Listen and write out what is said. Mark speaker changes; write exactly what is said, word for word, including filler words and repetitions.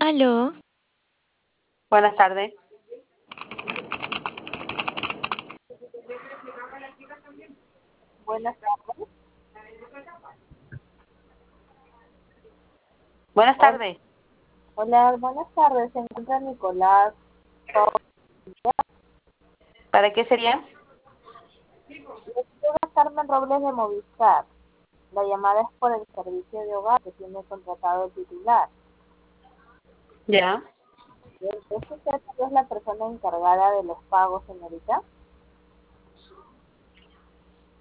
Speaker 1: Aló,
Speaker 2: Buenas tardes.
Speaker 3: Buenas tardes.
Speaker 2: Buenas
Speaker 3: Hola,
Speaker 2: tardes.
Speaker 3: hola, buenas tardes. Se encuentra Nicolás.
Speaker 2: ¿Para qué sería?
Speaker 3: Soy Carmen Robles de Movistar. La llamada es por el servicio de hogar que tiene contratado el titular.
Speaker 2: Ya.
Speaker 3: ¿Es usted tal vez la persona encargada de los pagos, señorita?